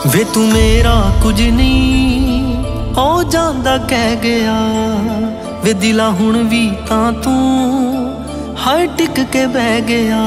वे तू मेरा कुछ नहीं हो जांदा कह गया, वे दिला हुण भी तां तू हर टिक के बह गया।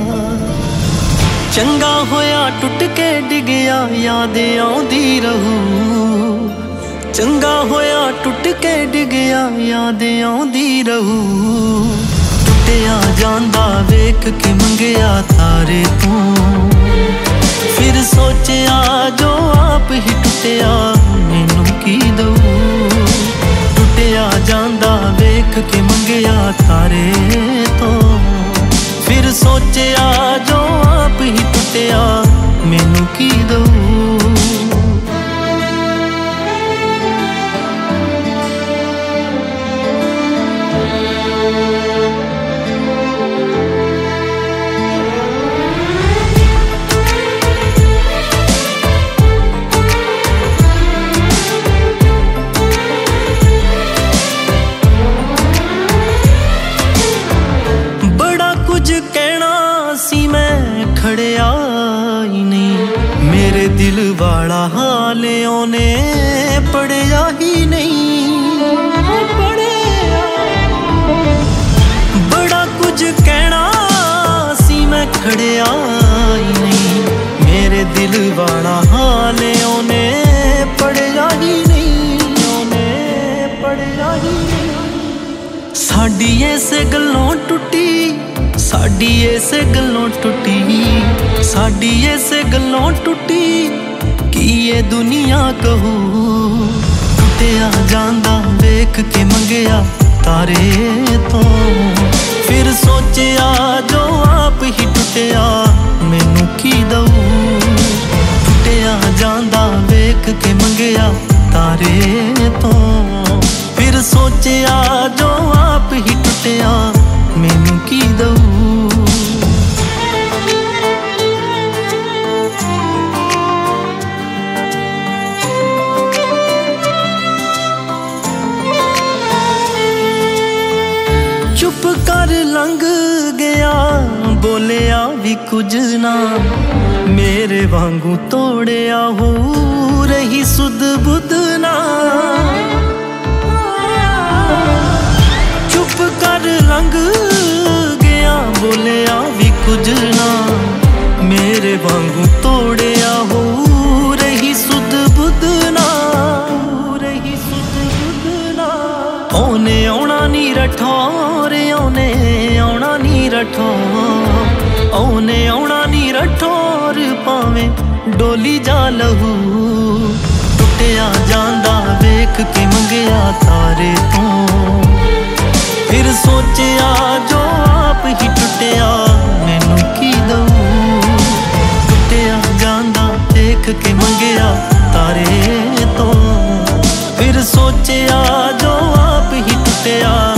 चंगा होया टुट के डिगया याद आउंदी रहू, चंगा होया टुट के डिगया याद आउंदी रहू। टुटिया जांदा वेख के मंगया तारे तू, फिर सोचिया जो आप ही टुटिया मैनू की दऊ। टुटिया जांदा वेख के मंगया तारे तो, फिर सोचिया जो आप ही टुटिया मैनू की दऊ। खड़िया ही नहीं मेरे दिल वाला हाल ओने पढ़िया ही नहीं। बड़ा कुछ कहना सी मैं खड़िया ही नहीं, मेरे दिल वाला हाल ओने पढ़िया ही नहीं, ओने पढ़िया ही नहीं। साडी इस गल्लों टुटी, साडी इस गल्लों टुटी, साडी इस गल्लों टुटी की ये दुनिया कहू। टुटिया जांदा वेख के मंगया तारे तो, फिर सोचिया जो आप ही टुटिया मैनू की दऊ। टुटिया जांदा वेख के मंगया तारे तो, फिर सोचिया जो आप ही टुटिया मैनू की दऊ। चुप कर लंघ गया बोलिया भी कुछ ना, मेरे वांगू तोड़िया हो रही सुध बुध ना। चुप कर लंघ गया बोलिया भी कुछ ना, मेरे वांगू तोड़िया हो रही सुध बुध ना, रही सुध बुध ना। ओने आउणा नी रठौर, ओने आउणा नी रठौर, ओने आउणा नी रठौर भावें डोली जा लहू। टुटिया जांदा वेख के मंगया तारे तो, फिर सोचिया जो आप ही टुटिया मैनू की दऊ। टुटिया जांदा देख के मंगया तारे तो, फिर सोचिया जो आप ही टुटिया